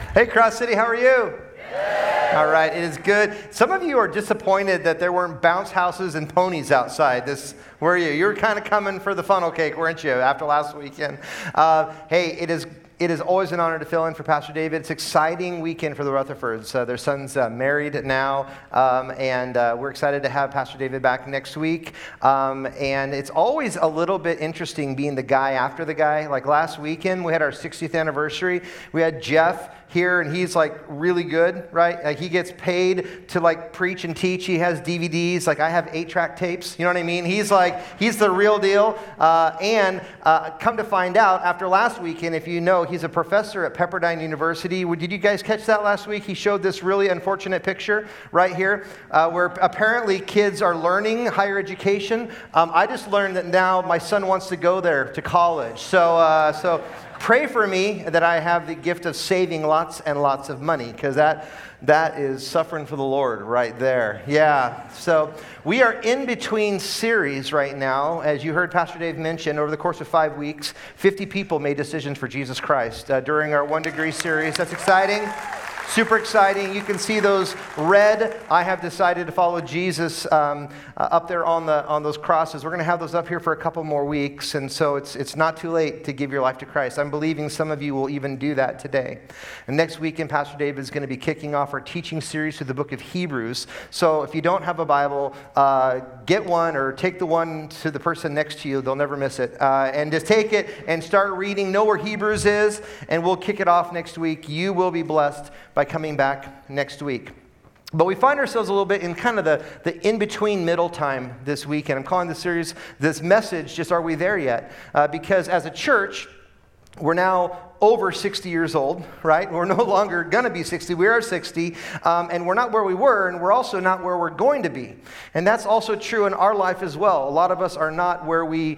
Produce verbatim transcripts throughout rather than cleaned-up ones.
Hey, Cross City, how are you? Yeah. All right, it is good. Some of you are disappointed that there weren't bounce houses and ponies outside. This, were you? You were kind of coming for the funnel cake, weren't you, after last weekend? Uh, hey, it is It is always an honor to fill in for Pastor David. It's an exciting weekend for the Rutherfords. Uh, their son's uh, married now, um, and uh, we're excited to have Pastor David back next week. Um, and it's always a little bit interesting being the guy after the guy. Like last weekend, we had our sixtieth anniversary. We had Jeff here, and he's like really good, right? Like he gets paid to like preach and teach. He has D V Ds. Like I have eight-track tapes. You know what I mean? He's like, he's the real deal. Uh, and uh, come to find out, after last weekend, if you know, he's a professor at Pepperdine University. Did you guys catch that last week? He showed this really unfortunate picture right here, uh, where apparently kids are learning higher education. Um, I just learned that now my son wants to go there to college. So, uh, so. Pray for me that I have the gift of saving lots and lots of money, because that that is suffering for the Lord right there. Yeah. So we are in between series right now. As you heard Pastor Dave mention, over the course of five weeks, fifty people made decisions for Jesus Christ uh, during our One Degree series. That's exciting. Super exciting. You can see those red, I have decided to follow Jesus, um, uh, up there on the on those crosses. We're going to have those up here for a couple more weeks, and so it's it's not too late to give your life to Christ. I'm believing some of you will even do that today. And next weekend, Pastor David is going to be kicking off our teaching series through the book of Hebrews. So if you don't have a Bible, uh, get one or take the one to the person next to you. They'll never miss it. Uh, and just take it and start reading. Know where Hebrews is, and we'll kick it off next week. You will be blessed by coming back next week. But we find ourselves a little bit in kind of the, the in-between middle time this week, and I'm calling this series, this message, just Are We There Yet? Uh, because as a church, we're now over sixty years old, right? We're no longer going to be sixty. We are sixty, um, and we're not where we were, and we're also not where we're going to be. And that's also true in our life as well. A lot of us are not where we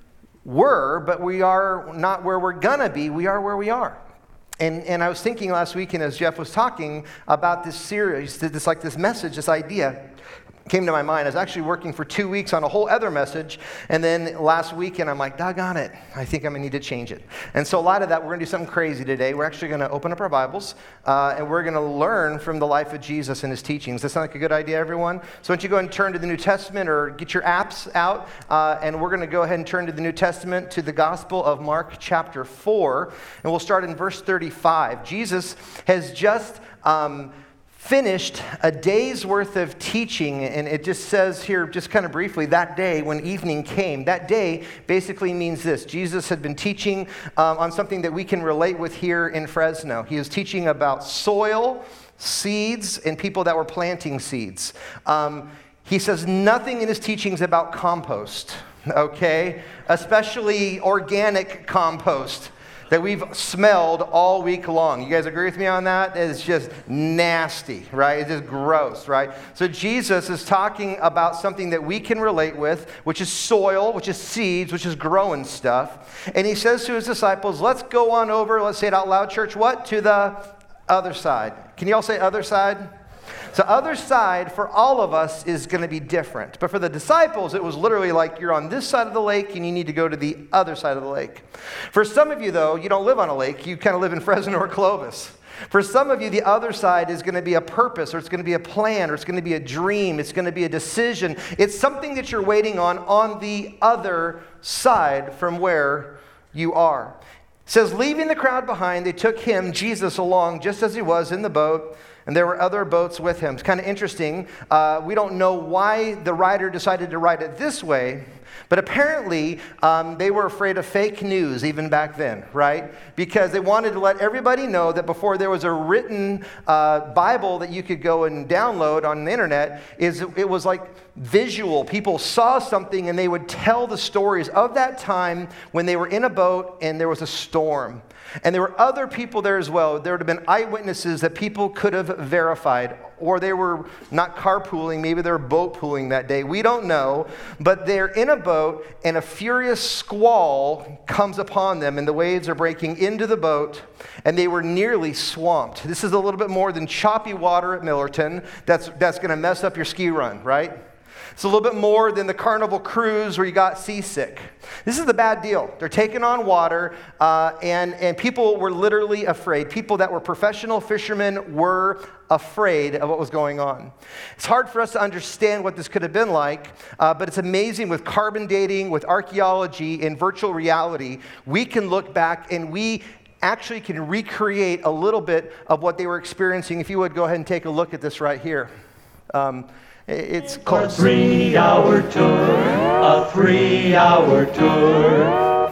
were, but we are not where we're going to be. We are where we are. And and I was thinking last weekend as Jeff was talking about this series, this like this message, this idea came to my mind. I was actually working for two weeks on a whole other message, and then last weekend I'm like, doggone it, I think I'm going to need to change it. And so a lot of that, we're going to do something crazy today. We're actually going to open up our Bibles, uh, and we're going to learn from the life of Jesus and his teachings. Does that sound like a good idea, everyone? So why don't you go ahead and turn to the New Testament or get your apps out, uh, and we're going to go ahead and turn to the New Testament, to the Gospel of Mark chapter four, and we'll start in verse thirty-five. Jesus has just Um, finished a day's worth of teaching, and it just says here, just kind of briefly, that day when evening came. That day basically means this. Jesus had been teaching um, on something that we can relate with here in Fresno. He was teaching about soil, seeds, and people that were planting seeds. Um, he says nothing in his teachings about compost, okay? Especially organic compost that we've smelled all week long. You guys agree with me on that? It's just nasty, right? It's just gross, right? So Jesus is talking about something that we can relate with, which is soil, which is seeds, which is growing stuff. And he says to his disciples, let's go on over, let's say it out loud, church, what? To the other side. Can you all say other side? So other side for all of us is going to be different. But for the disciples, it was literally like you're on this side of the lake and you need to go to the other side of the lake. For some of you, though, you don't live on a lake. You kind of live in Fresno or Clovis. For some of you, the other side is going to be a purpose, or it's going to be a plan, or it's going to be a dream. It's going to be a decision. It's something that you're waiting on on the other side from where you are. It says, leaving the crowd behind, they took him, Jesus, along just as he was in the boat. And there were other boats with him. It's kind of interesting. Uh, we don't know why the writer decided to write it this way, but apparently um, they were afraid of fake news even back then, right? Because they wanted to let everybody know that before there was a written uh, Bible that you could go and download on the internet, is it was like visual. People saw something and they would tell the stories of that time when they were in a boat and there was a storm. And there were other people there as well. There would have been eyewitnesses that people could have verified. Or they were not carpooling, maybe they were boat pooling that day. We don't know. But they're in a boat and a furious squall comes upon them and the waves are breaking into the boat and they were nearly swamped. This is a little bit more than choppy water at Millerton. That's, that's going to mess up your ski run, right? It's a little bit more than the Carnival cruise where you got seasick. This is the bad deal. They're taking on water, uh, and, and people were literally afraid. People that were professional fishermen were afraid of what was going on. It's hard for us to understand what this could have been like, uh, but it's amazing with carbon dating, with archaeology, and virtual reality, we can look back and we actually can recreate a little bit of what they were experiencing. If you would, go ahead and take a look at this right here. Um, It's called a three-hour tour, a three-hour tour.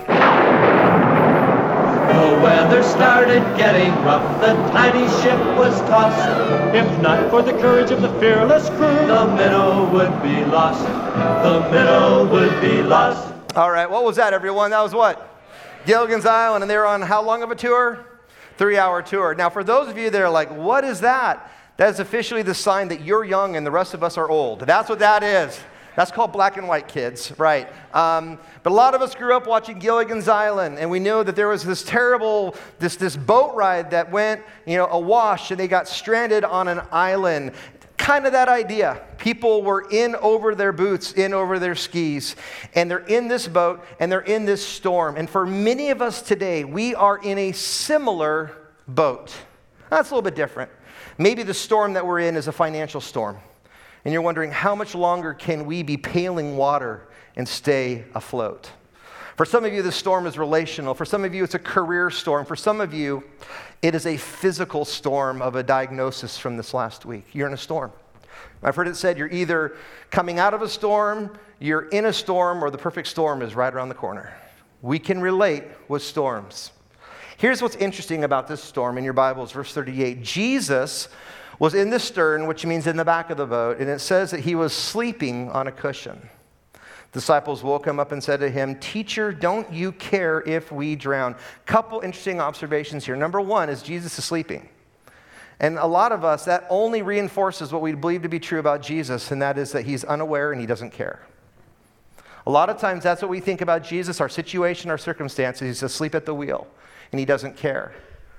The weather started getting rough, the tiny ship was tossed. If not for the courage of the fearless crew, the minnow would be lost, the minnow would be lost. All right, what was that, everyone? That was what? Gilligan's Island, and they were on how long of a tour? Three-hour tour. Now, for those of you that are like, what is that? That is officially the sign that you're young and the rest of us are old. That's what that is. That's called black and white, kids, right? Um, but a lot of us grew up watching Gilligan's Island, and we knew that there was this terrible, this, this boat ride that went, you know, awash, and they got stranded on an island. Kind of that idea. People were in over their boots, in over their skis, and they're in this boat, and they're in this storm. And for many of us today, we are in a similar boat. That's a little bit different. Maybe the storm that we're in is a financial storm, and you're wondering, how much longer can we be paling water and stay afloat? For some of you, the storm is relational. For some of you, it's a career storm. For some of you, it is a physical storm of a diagnosis from this last week. You're in a storm. I've heard it said you're either coming out of a storm, you're in a storm, or the perfect storm is right around the corner. We can relate with storms. Here's what's interesting about this storm in your Bibles, verse thirty-eight. Jesus was in the stern, which means in the back of the boat, and it says that he was sleeping on a cushion. Disciples woke him up and said to him, "Teacher, don't you care if we drown?" Couple interesting observations here. Number one is Jesus is sleeping. And a lot of us, that only reinforces what we believe to be true about Jesus, and that is that he's unaware and he doesn't care. A lot of times that's what we think about Jesus, our situation, our circumstances. He's asleep at the wheel, and he doesn't care.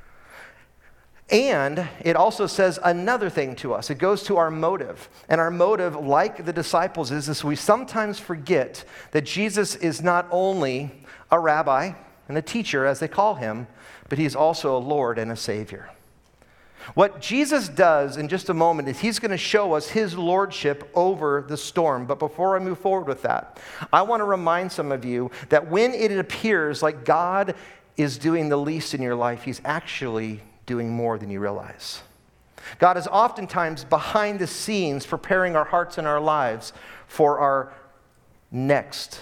And it also says another thing to us. It goes to our motive. And our motive, like the disciples, is this: we sometimes forget that Jesus is not only a rabbi and a teacher, as they call him, but he's also a Lord and a Savior. What Jesus does in just a moment is he's going to show us his lordship over the storm. But before I move forward with that, I want to remind some of you that when it appears like God is doing the least in your life, he's actually doing more than you realize. God is oftentimes behind the scenes preparing our hearts and our lives for our next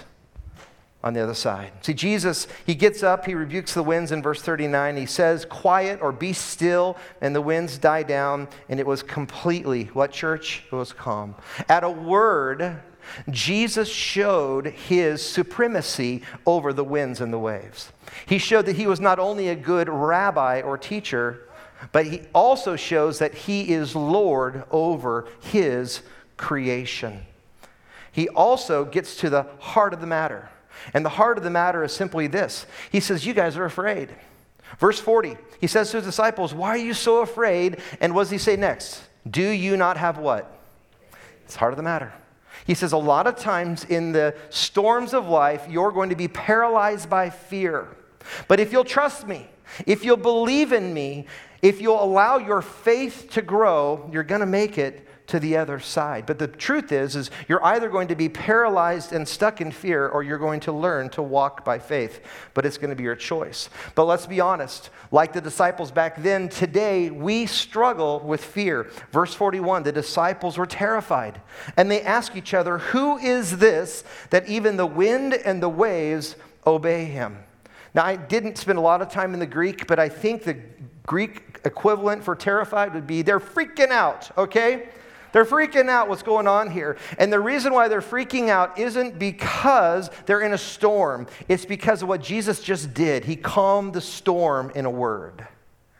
on the other side. See, Jesus, he gets up, he rebukes the winds in verse thirty-nine. He says, "Quiet," or "be still," and the winds die down, and it was completely, what, church? It was calm. At a word, Jesus showed his supremacy over the winds and the waves. He showed that he was not only a good rabbi or teacher, but he also shows that he is Lord over his creation. He also gets to the heart of the matter. And the heart of the matter is simply this. He says, you guys are afraid. Verse forty, he says to his disciples, "Why are you so afraid?" And what does he say next? "Do you not have" what? It's the heart of the matter. He says a lot of times in the storms of life, you're going to be paralyzed by fear. But if you'll trust me, if you'll believe in me, if you'll allow your faith to grow, you're going to make it to the other side. But the truth is, is you're either going to be paralyzed and stuck in fear, or you're going to learn to walk by faith. But it's going to be your choice. But let's be honest, like the disciples back then, today we struggle with fear. Verse forty-one, the disciples were terrified, and they ask each other, "Who is this that even the wind and the waves obey him?" Now, I didn't spend a lot of time in the Greek, but I think the Greek equivalent for terrified would be they're freaking out, okay? They're freaking out what's going on here. And the reason why they're freaking out isn't because they're in a storm. It's because of what Jesus just did. He calmed the storm in a word.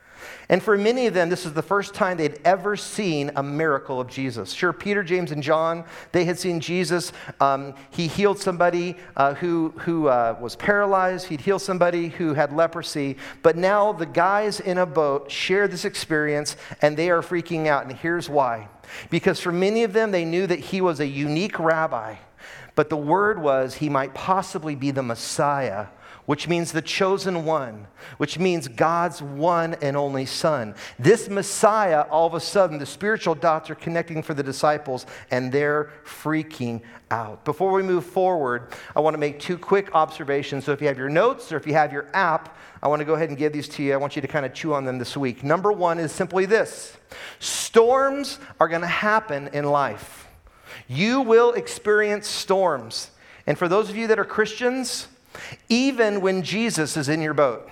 And for many of them, this is the first time they'd ever seen a miracle of Jesus. Sure, Peter, James, and John, they had seen Jesus. Um, he healed somebody uh, who, who uh, was paralyzed. He'd healed somebody who had leprosy. But now the guys in a boat share this experience, and they are freaking out. And here's why. Because for many of them, they knew that he was a unique rabbi. But the word was he might possibly be the Messiah, which means the chosen one, which means God's one and only Son. This Messiah, all of a sudden, the spiritual dots are connecting for the disciples, and they're freaking out. Before we move forward, I want to make two quick observations. So if you have your notes or if you have your app, I want to go ahead and give these to you. I want you to kind of chew on them this week. Number one is simply this. Storms are going to happen in life. You will experience storms. And for those of you that are Christians, even when Jesus is in your boat,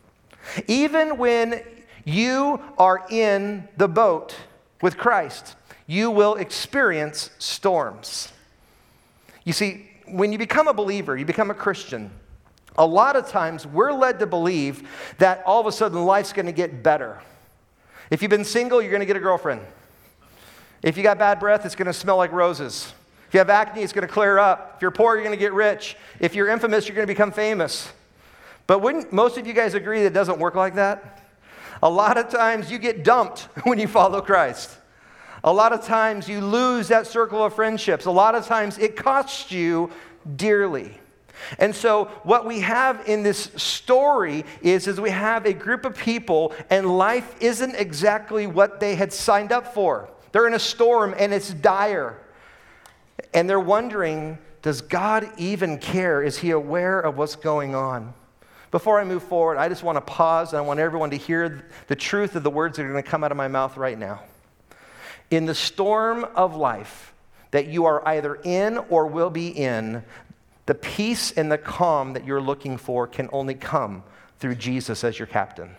even when you are in the boat with Christ, you will experience storms. You see, when you become a believer, you become a Christian, a lot of times we're led to believe that all of a sudden life's going to get better. If you've been single, you're going to get a girlfriend. If you got bad breath, it's going to smell like roses. If you have acne, it's going to clear up. If you're poor, you're going to get rich. If you're infamous, you're going to become famous. But wouldn't most of you guys agree that it doesn't work like that? A lot of times you get dumped when you follow Christ. A lot of times you lose that circle of friendships. A lot of times it costs you dearly. And so what we have in this story is, is we have a group of people, and life isn't exactly what they had signed up for. They're in a storm, and it's dire. And they're wondering, does God even care? Is he aware of what's going on? Before I move forward, I just want to pause, and I want everyone to hear the truth of the words that are going to come out of my mouth right now. In the storm of life that you are either in or will be in, the peace and the calm that you're looking for can only come through Jesus as your captain.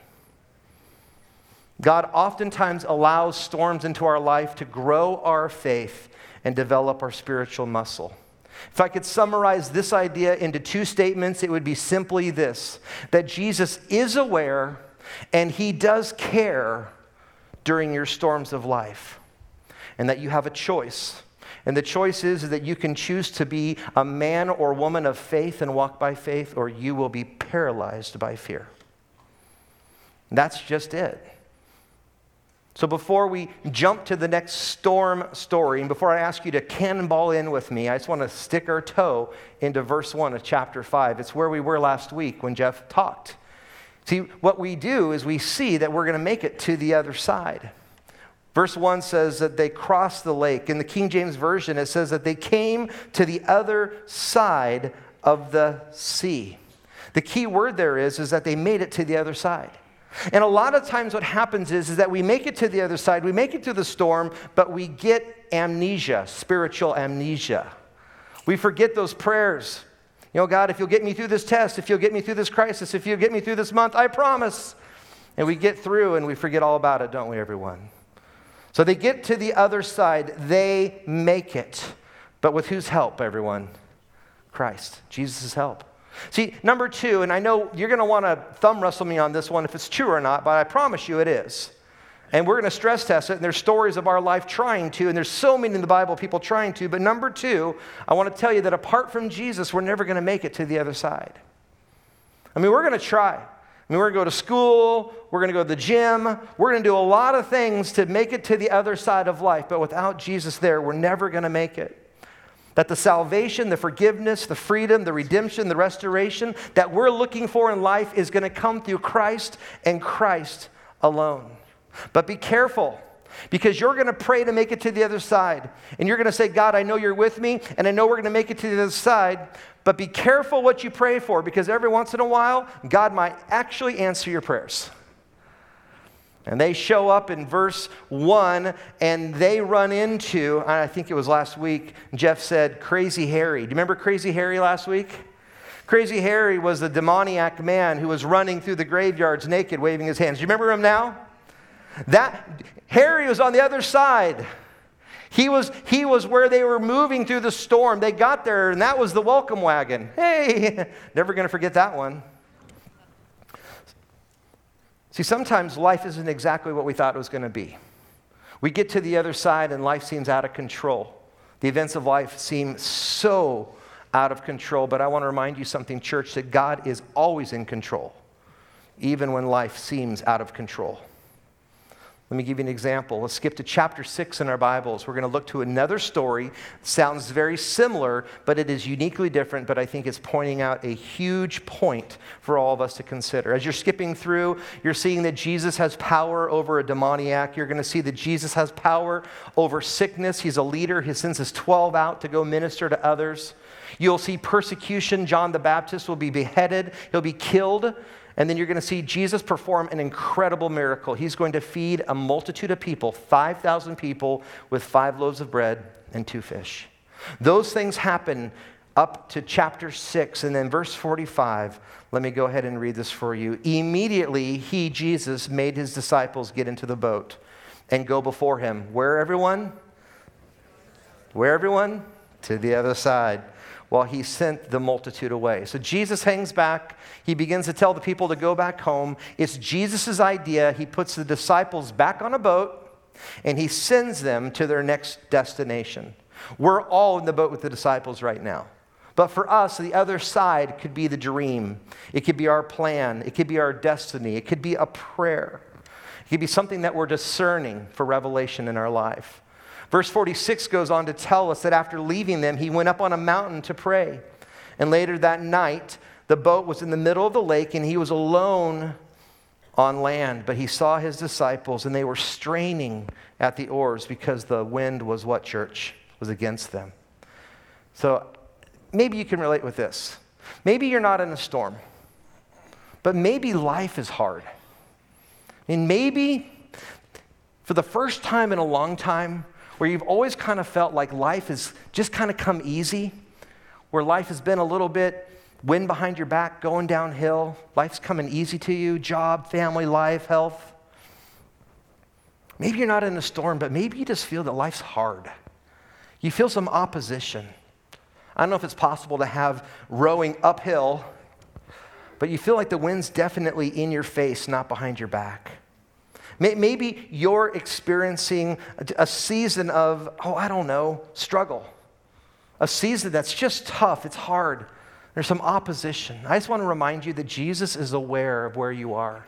God oftentimes allows storms into our life to grow our faith and develop our spiritual muscle. If I could summarize this idea into two statements, it would be simply this: that Jesus is aware and he does care during your storms of life, and that you have a choice. And the choice is that you can choose to be a man or woman of faith and walk by faith, or you will be paralyzed by fear. That's just it. So before we jump to the next storm story, and before I ask you to cannonball in with me, I just want to stick our toe into verse one of chapter five. It's where we were last week when Jeff talked. See, what we do is we see that we're going to make it to the other side. Verse one says that they crossed the lake. In the King James Version, it says that they came to the other side of the sea. The key word there is, is that they made it to the other side. And a lot of times what happens is, is that we make it to the other side, we make it to the storm, but we get amnesia, spiritual amnesia. We forget those prayers. You know, God, if you'll get me through this test, if you'll get me through this crisis, if you'll get me through this month, I promise. And we get through and we forget all about it, don't we, everyone? So they get to the other side, they make it. But with whose help, everyone? Christ, Jesus' help. See, number two, and I know you're going to want to thumb wrestle me on this one if it's true or not, but I promise you it is. And we're going to stress test it, and there's stories of our life trying to, and there's so many in the Bible, people trying to. But number two, I want to tell you that apart from Jesus, we're never going to make it to the other side. I mean, we're going to try. I mean, we're going to go to school, we're going to go to the gym, we're going to do a lot of things to make it to the other side of life, but without Jesus there, we're never going to make it. That the salvation, the forgiveness, the freedom, the redemption, the restoration that we're looking for in life is going to come through Christ and Christ alone. But be careful, because you're going to pray to make it to the other side. And you're going to say, God, I know you're with me, and I know we're going to make it to the other side. But be careful what you pray for, because every once in a while, God might actually answer your prayers. And they show up in verse one, and they run into, I think it was last week, Jeff said, Crazy Harry. Do you remember Crazy Harry last week? Crazy Harry was the demoniac man who was running through the graveyards naked, waving his hands. Do you remember him now? That Harry was on the other side. He was, he was where they were moving through the storm. They got there, and that was the welcome wagon. Hey, never going to forget that one. See, sometimes life isn't exactly what we thought it was going to be. We get to the other side and life seems out of control. The events of life seem so out of control, but I want to remind you something, church, that God is always in control, even when life seems out of control. Let me give you an example. Let's skip to chapter six in our Bibles. We're going to look to another story. Sounds very similar, but it is uniquely different, but I think it's pointing out a huge point for all of us to consider. As you're skipping through, you're seeing that Jesus has power over a demoniac. You're going to see that Jesus has power over sickness. He's a leader. He sends his twelve out to go minister to others. You'll see persecution. John the Baptist will be beheaded. He'll be killed. And then you're going to see Jesus perform an incredible miracle. He's going to feed a multitude of people, five thousand people, with five loaves of bread and two fish. Those things happen up to chapter six. And then verse forty-five, let me go ahead and read this for you. Immediately, he, Jesus, made his disciples get into the boat and go before him. Where, everyone? Where, everyone? To the other side, while he sent the multitude away. So Jesus hangs back. He begins to tell the people to go back home. It's Jesus' idea. He puts the disciples back on a boat, and he sends them to their next destination. We're all in the boat with the disciples right now. But for us, the other side could be the dream. It could be our plan. It could be our destiny. It could be a prayer. It could be something that we're discerning for revelation in our life. Verse forty-six goes on to tell us that after leaving them, he went up on a mountain to pray. And later that night, the boat was in the middle of the lake, and he was alone on land. But he saw his disciples, and they were straining at the oars because the wind was what, church? Was against them. So maybe you can relate with this. Maybe you're not in a storm, but maybe life is hard. And maybe for the first time in a long time, where you've always kind of felt like life has just kind of come easy, where life has been a little bit wind behind your back, going downhill, life's coming easy to you, job, family, life, health. Maybe you're not in a storm, but maybe you just feel that life's hard. You feel some opposition. I don't know if it's possible to have rowing uphill, but you feel like the wind's definitely in your face, not behind your back. Maybe you're experiencing a season of, oh, I don't know, struggle. A season that's just tough. It's hard. There's some opposition. I just want to remind you that Jesus is aware of where you are.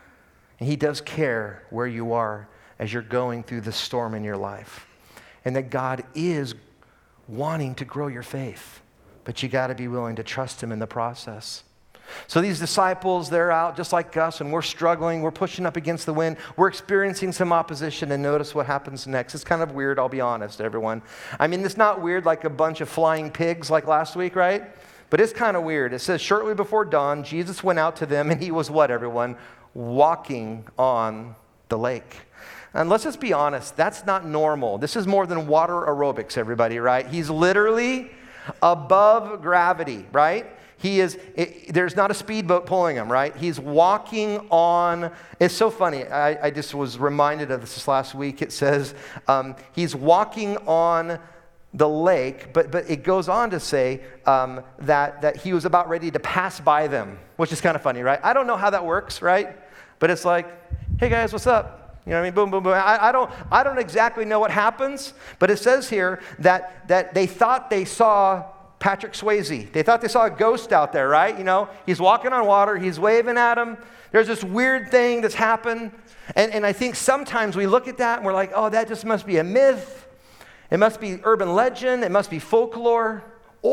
And he does care where you are as you're going through the storm in your life. And that God is wanting to grow your faith. But you got to be willing to trust him in the process. So these disciples, they're out just like us, and we're struggling. We're pushing up against the wind. We're experiencing some opposition, and notice what happens next. It's kind of weird, I'll be honest, everyone. I mean, it's not weird like a bunch of flying pigs like last week, right? But it's kind of weird. It says, shortly before dawn, Jesus went out to them, and he was what, everyone? Walking on the lake. And let's just be honest, that's not normal. This is more than water aerobics, everybody, right? He's literally above gravity, right? He is, it, there's not a speedboat pulling him, right? He's walking on, it's so funny. I, I just was reminded of this last week. It says um, he's walking on the lake, but, but it goes on to say um, that, that he was about ready to pass by them, which is kind of funny, right? I don't know how that works, right? But it's like, hey guys, what's up? You know what I mean? Boom, boom, boom. I, I don't, I don't exactly know what happens, but it says here that, that they thought they saw Patrick Swayze. They thought they saw a ghost out there, right? You know, he's walking on water. He's waving at them. There's this weird thing that's happened. And, and I think sometimes we look at that and we're like, oh, that just must be a myth. It must be urban legend. It must be folklore.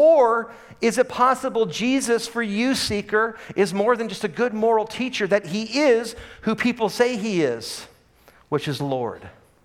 Or is it possible Jesus, for you, seeker, is more than just a good moral teacher, that he is who people say he is, which is Lord.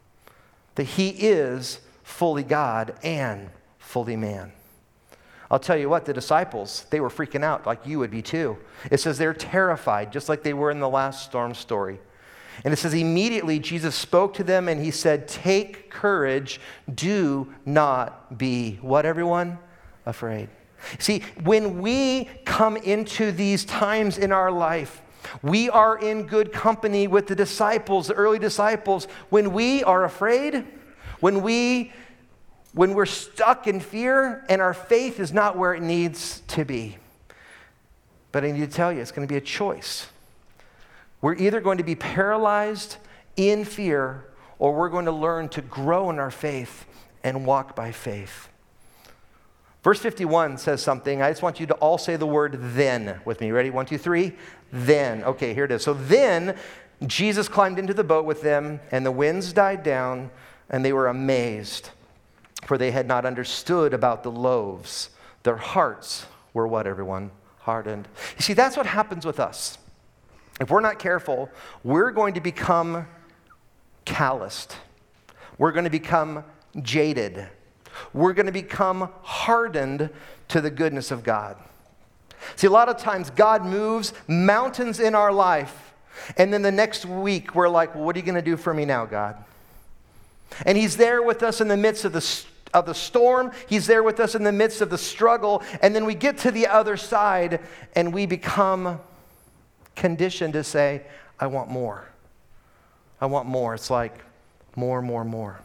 That he is fully God and fully man. I'll tell you what, the disciples, they were freaking out like you would be too. It says they're terrified, just like they were in the last storm story. And it says immediately Jesus spoke to them and he said, take courage, do not be, what everyone? Afraid. See, when we come into these times in our life, we are in good company with the disciples, the early disciples. When we are afraid, when we When we're stuck in fear and our faith is not where it needs to be. But I need to tell you, it's going to be a choice. We're either going to be paralyzed in fear, or we're going to learn to grow in our faith and walk by faith. Verse fifty-one says something. I just want you to all say the word then with me. Ready? One, two, three. Then. Okay, here it is. So then Jesus climbed into the boat with them, and the winds died down, and they were amazed, for they had not understood about the loaves. Their hearts were what, everyone? Hardened. You see, that's what happens with us. If we're not careful, we're going to become calloused. We're going to become jaded. We're going to become hardened to the goodness of God. See, a lot of times God moves mountains in our life, and then the next week we're like, well, what are you going to do for me now, God? And he's there with us in the midst of the, of the storm. He's there with us in the midst of the struggle. And then we get to the other side, and we become conditioned to say, I want more. I want more. It's like more, more, more.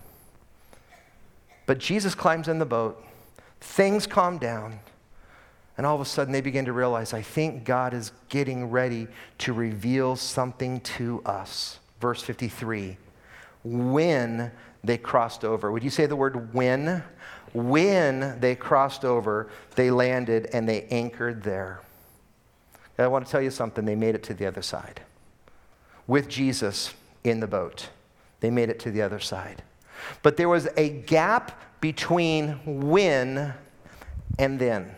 But Jesus climbs in the boat, things calm down, and all of a sudden they begin to realize, I think God is getting ready to reveal something to us. Verse fifty-three, when they crossed over. Would you say the word when? When they crossed over, they landed and they anchored there. And I want to tell you something, they made it to the other side. With Jesus in the boat, they made it to the other side. But there was a gap between when and then.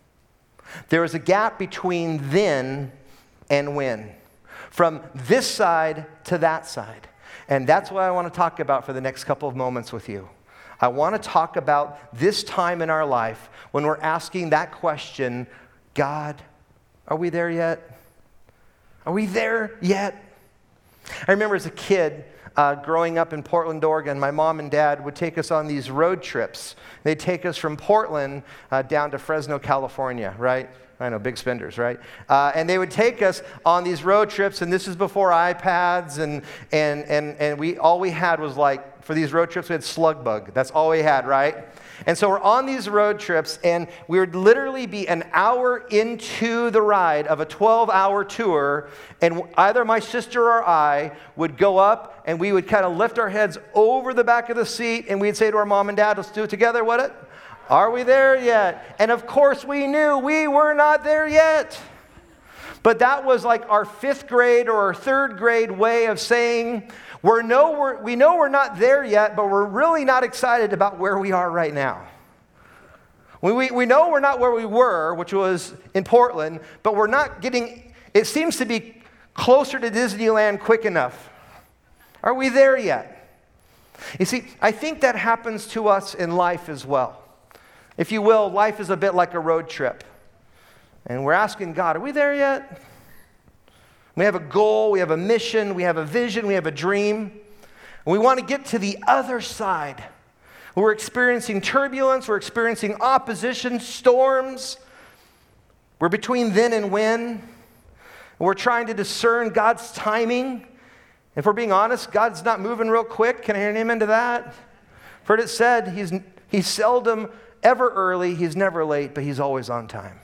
There was a gap between then and when. From this side to that side. And that's what I want to talk about for the next couple of moments with you. I want to talk about this time in our life when we're asking that question, God, are we there yet? Are we there yet? I remember as a kid, Uh, growing up in Portland, Oregon, my mom and dad would take us on these road trips. They'd take us from Portland uh, down to Fresno, California, right? I know, big spenders, right? Uh, and they would take us on these road trips, and this is before iPads, and and and and we all we had was like, for these road trips, we had Slug Bug. That's all we had, right? And so we're on these road trips, and we would literally be an hour into the ride of a twelve-hour tour, and either my sister or I would go up, and we would kind of lift our heads over the back of the seat, and we'd say to our mom and dad, let's do it together, what it? Are we there yet? And of course we knew we were not there yet. But that was like our fifth grade or our third grade way of saying, we're no, we're, we know we're not there yet, but we're really not excited about where we are right now. We, we, we know we're not where we were, which was in Portland, but we're not getting, it seems to be closer to Disneyland quick enough. Are we there yet? You see, I think that happens to us in life as well. If you will, life is a bit like a road trip. And we're asking God, are we there yet? We have a goal, we have a mission, we have a vision, we have a dream. And we want to get to the other side. We're experiencing turbulence, we're experiencing opposition, storms. We're between then and when. And we're trying to discern God's timing. If we're being honest, God's not moving real quick. Can I hear an amen to that? I've heard it said, he's, he's seldom ever early, he's never late, but he's always on time.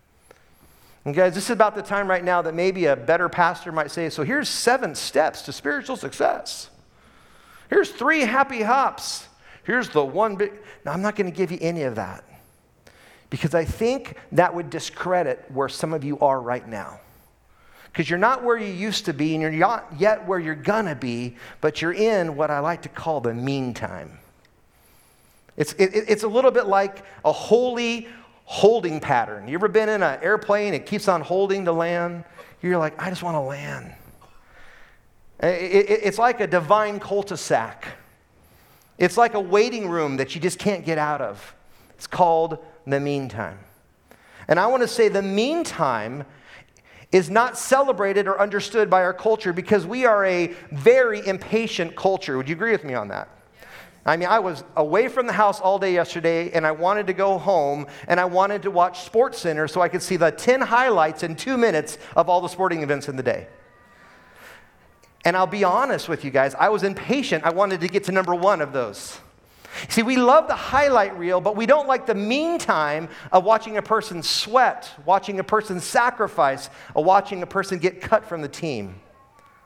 And guys, this is about the time right now that maybe a better pastor might say, so here's seven steps to spiritual success. Here's three happy hops. Here's the one big... No, I'm not going to give you any of that. Because I think that would discredit where some of you are right now. Because you're not where you used to be, and you're not yet where you're going to be, but you're in what I like to call the meantime. It's, it, it's a little bit like a holy holding pattern. You ever been in an airplane, it keeps on holding to land? You're like, I just want to land. It, it, it's like a divine cul-de-sac. It's like a waiting room that you just can't get out of. It's called the meantime. And I want to say the meantime is not celebrated or understood by our culture because we are a very impatient culture. Would you agree with me on that? I mean, I was away from the house all day yesterday, and I wanted to go home, and I wanted to watch SportsCenter so I could see the ten highlights in two minutes of all the sporting events in the day. And I'll be honest with you guys, I was impatient. I wanted to get to number one of those. See, we love the highlight reel, but we don't like the meantime of watching a person sweat, watching a person sacrifice, or watching a person get cut from the team.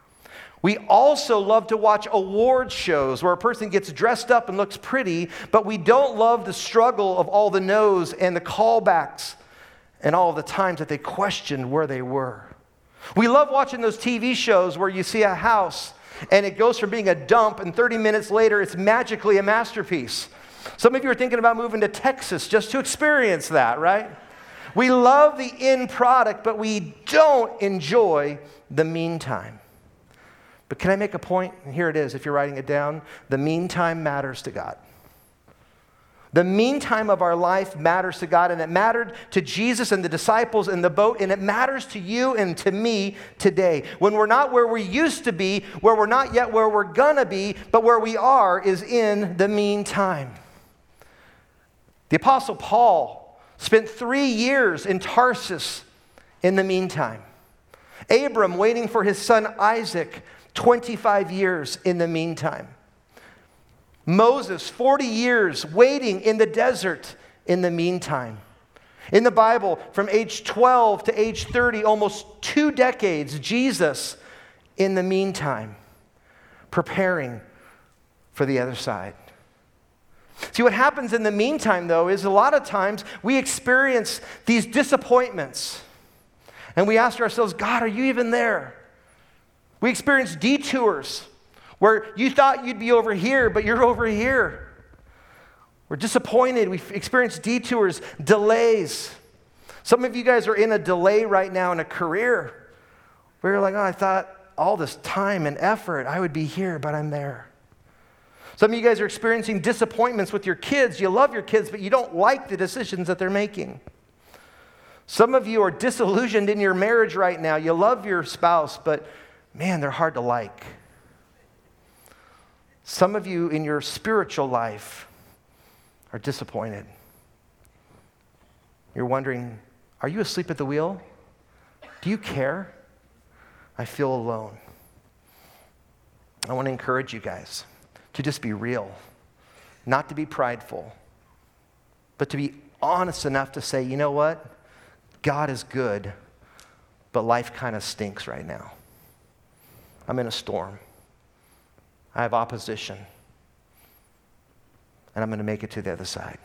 We also love to watch award shows where a person gets dressed up and looks pretty, but we don't love the struggle of all the no's and the callbacks and all the times that they questioned where they were. We love watching those T V shows where you see a house and it goes from being a dump and thirty minutes later it's magically a masterpiece. Some of you are thinking about moving to Texas just to experience that, right? We love the end product, but we don't enjoy the meantime. But can I make a point? And here it is, if you're writing it down. The meantime matters to God. The meantime of our life matters to God, and it mattered to Jesus and the disciples in the boat, and it matters to you and to me today. When we're not where we used to be, where we're not yet where we're gonna be, but where we are is in the meantime. The Apostle Paul spent three years in Tarsus in the meantime. Abram waiting for his son Isaac, twenty-five years in the meantime. Moses, forty years waiting in the desert in the meantime. In the Bible, from age twelve to age thirty, almost two decades, Jesus in the meantime, preparing for the other side. See, what happens in the meantime, though, is a lot of times we experience these disappointments. And we ask ourselves, God, are you even there? We experience detours where you thought you'd be over here, but you're over here. We're disappointed. We experience detours, delays. Some of you guys are in a delay right now in a career where you're like, oh, I thought all this time and effort, I would be here, but I'm there. Some of you guys are experiencing disappointments with your kids. You love your kids, but you don't like the decisions that they're making. Some of you are disillusioned in your marriage right now. You love your spouse, but man, they're hard to like. Some of you in your spiritual life are disappointed. You're wondering, are you asleep at the wheel? Do you care? I feel alone. I want to encourage you guys to just be real, not to be prideful, but to be honest enough to say, you know what? God is good, but life kind of stinks right now. I'm in a storm. I have opposition, and I'm going to make it to the other side.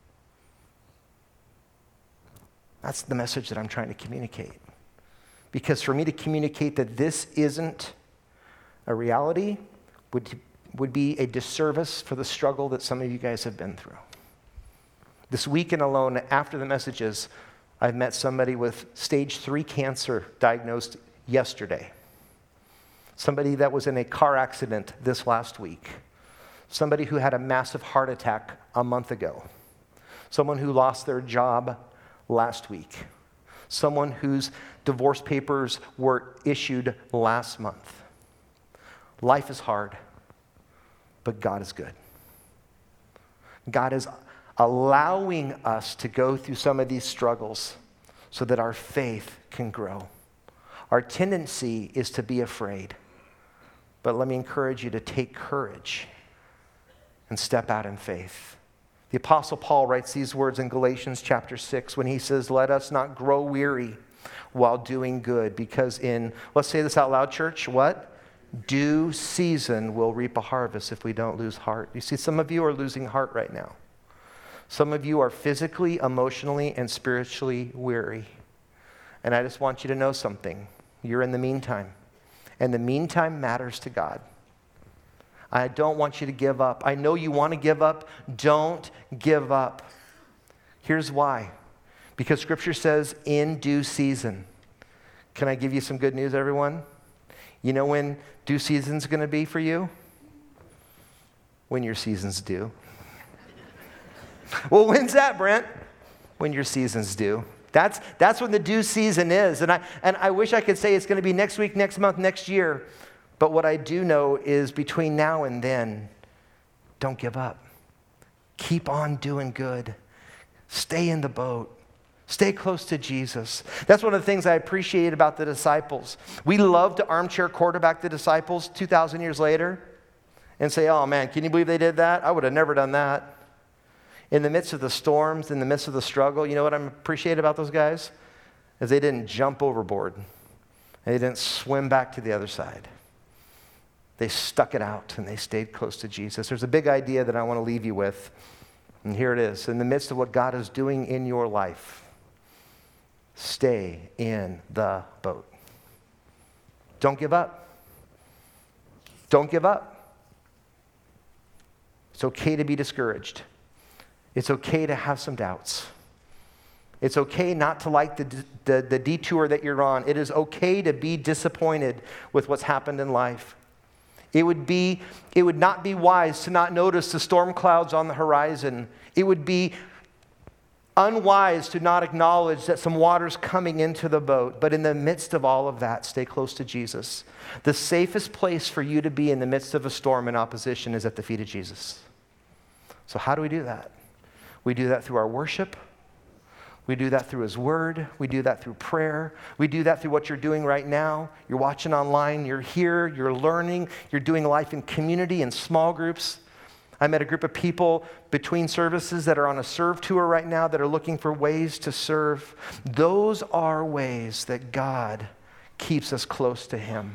That's the message that I'm trying to communicate. Because for me to communicate that this isn't a reality would, would be a disservice for the struggle that some of you guys have been through. This weekend alone, after the messages, I've met somebody with stage three cancer diagnosed yesterday. Somebody that was in a car accident this last week. Somebody who had a massive heart attack a month ago. Someone who lost their job last week. Someone whose divorce papers were issued last month. Life is hard, but God is good. God is allowing us to go through some of these struggles so that our faith can grow. Our tendency is to be afraid. But let me encourage you to take courage and step out in faith. The Apostle Paul writes these words in Galatians chapter six when he says, let us not grow weary while doing good, because in, let's say this out loud, church, what? Due season we'll reap a harvest if we don't lose heart. You see, some of you are losing heart right now. Some of you are physically, emotionally, and spiritually weary. And I just want you to know something. You're in the meantime. And the meantime matters to God. I don't want you to give up. I know you want to give up. Don't give up. Here's why. Because Scripture says, in due season. Can I give you some good news, everyone? You know when due season's going to be for you? When your season's due. Well, when's that, Brent? When your season's due. That's, that's when the due season is. And I, and I wish I could say it's going to be next week, next month, next year. But what I do know is between now and then, don't give up. Keep on doing good. Stay in the boat. Stay close to Jesus. That's one of the things I appreciate about the disciples. We love to armchair quarterback the disciples two thousand years later and say, oh man, can you believe they did that? I would have never done that. In the midst of the storms, in the midst of the struggle, you know what I appreciate about those guys? Is they didn't jump overboard. They didn't swim back to the other side. They stuck it out and they stayed close to Jesus. There's a big idea that I want to leave you with. And here it is. In the midst of what God is doing in your life, stay in the boat. Don't give up. Don't give up. It's okay to be discouraged. It's okay to have some doubts. It's okay not to like the, the, the detour that you're on. It is okay to be disappointed with what's happened in life. It would be, it would not be wise to not notice the storm clouds on the horizon. It would be unwise to not acknowledge that some water's coming into the boat. But in the midst of all of that, stay close to Jesus. The safest place for you to be in the midst of a storm and opposition is at the feet of Jesus. So how do we do that? We do that through our worship. We do that through His Word. We do that through prayer. We do that through what you're doing right now. You're watching online. You're here. You're learning. You're doing life in community and small groups. I met a group of people between services that are on a serve tour right now that are looking for ways to serve. Those are ways that God keeps us close to Him.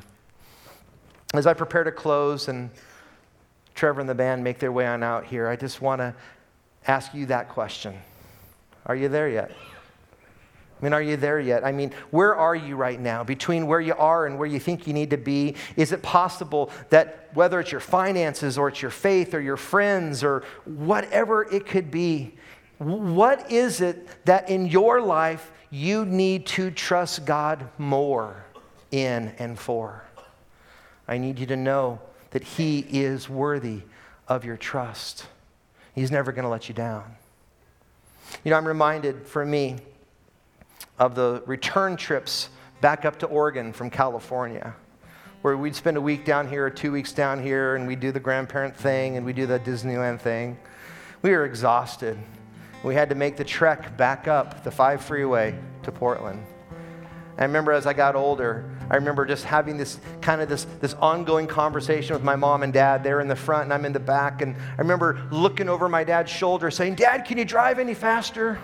As I prepare to close and Trevor and the band make their way on out here, I just want to ask you that question. Are you there yet? I mean, are you there yet? I mean, where are you right now? Between where you are and where you think you need to be, is it possible that whether it's your finances or it's your faith or your friends or whatever it could be, what is it that in your life you need to trust God more in and for? I need you to know that He is worthy of your trust. He's never going to let you down. You know, I'm reminded, for me, of the return trips back up to Oregon from California, where we'd spend a week down here or two weeks down here, and we'd do the grandparent thing, and we'd do the Disneyland thing. We were exhausted. We had to make the trek back up the five freeway to Portland. I remember as I got older, I remember just having this kind of this, this ongoing conversation with my mom and dad. They're in the front and I'm in the back. And I remember looking over my dad's shoulder saying, "Dad, can you drive any faster?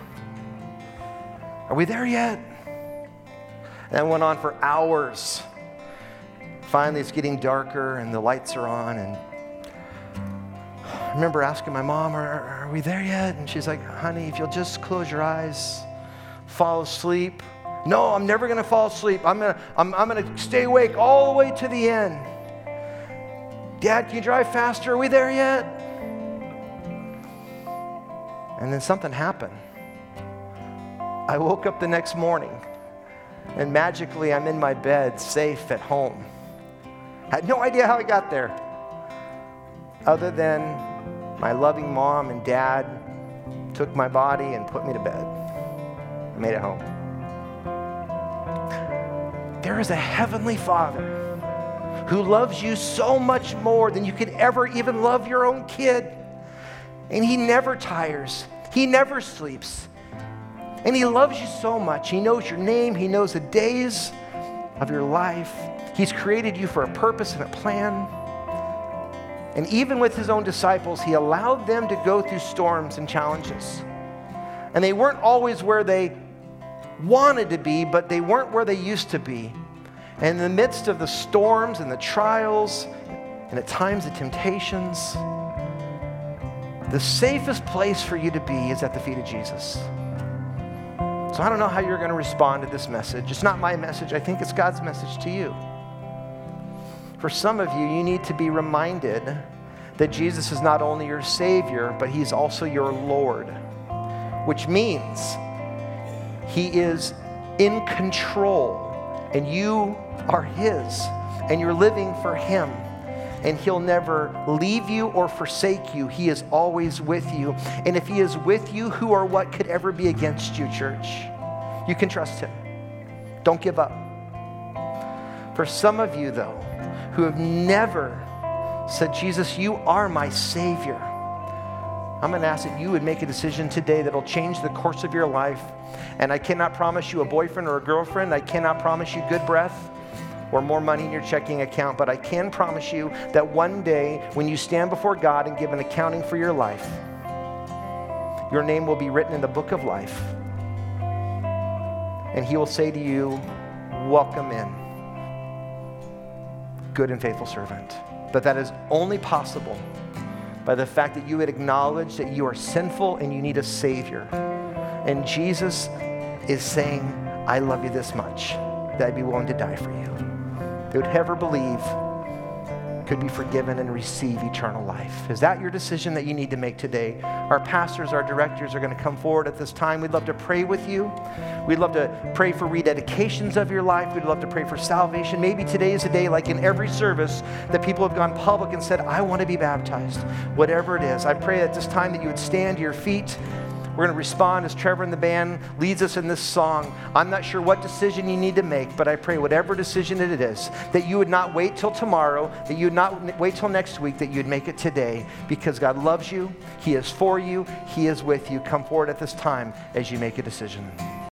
Are we there yet?" And it went on for hours. Finally, it's getting darker and the lights are on. And I remember asking my mom, are, are we there yet? And she's like, "Honey, if you'll just close your eyes, fall asleep." "No, I'm never going to fall asleep. I'm going to I'm, I'm going to stay awake all the way to the end." "Dad, can you drive faster? Are we there yet?" And then something happened. I woke up the next morning, and magically I'm in my bed, safe at home. I had no idea how I got there, other than my loving mom and dad took my body and put me to bed. I made it home. There is a heavenly Father who loves you so much more than you could ever even love your own kid. And He never tires. He never sleeps. And He loves you so much. He knows your name. He knows the days of your life. He's created you for a purpose and a plan. And even with His own disciples, He allowed them to go through storms and challenges. And they weren't always where they wanted to be, but they weren't where they used to be. And in the midst of the storms and the trials, and at times the temptations, the safest place for you to be is at the feet of Jesus. So I don't know how you're going to respond to this message. It's not my message. I think it's God's message to you. For some of you, you need to be reminded that Jesus is not only your Savior, but He's also your Lord, which means He is in control, and you are His, and you're living for Him, and He'll never leave you or forsake you. He is always with you, and if He is with you, who or what could ever be against you, church? You can trust Him. Don't give up. For some of you, though, who have never said, "Jesus, you are my Savior," I'm going to ask that you would make a decision today that will change the course of your life. And I cannot promise you a boyfriend or a girlfriend. I cannot promise you good breath or more money in your checking account. But I can promise you that one day when you stand before God and give an accounting for your life, your name will be written in the book of life. And He will say to you, "Welcome in, good and faithful servant." But that is only possible by the fact that you would acknowledge that you are sinful and you need a Savior. And Jesus is saying, I love you this much, that I'd be willing to die for you. They would ever believe could be forgiven and receive eternal life. Is that your decision that you need to make today? Our pastors, our directors are going to come forward at this time. We'd love to pray with you. We'd love to pray for rededications of your life. We'd love to pray for salvation. Maybe today is a day, like in every service, that people have gone public and said, I want to be baptized. Whatever it is, I pray at this time that you would stand to your feet. We're going to respond as Trevor and the band leads us in this song. I'm not sure what decision you need to make, but I pray whatever decision it is, that you would not wait till tomorrow, that you would not wait till next week, that you'd make it today, because God loves you. He is for you. He is with you. Come forward at this time as you make a decision.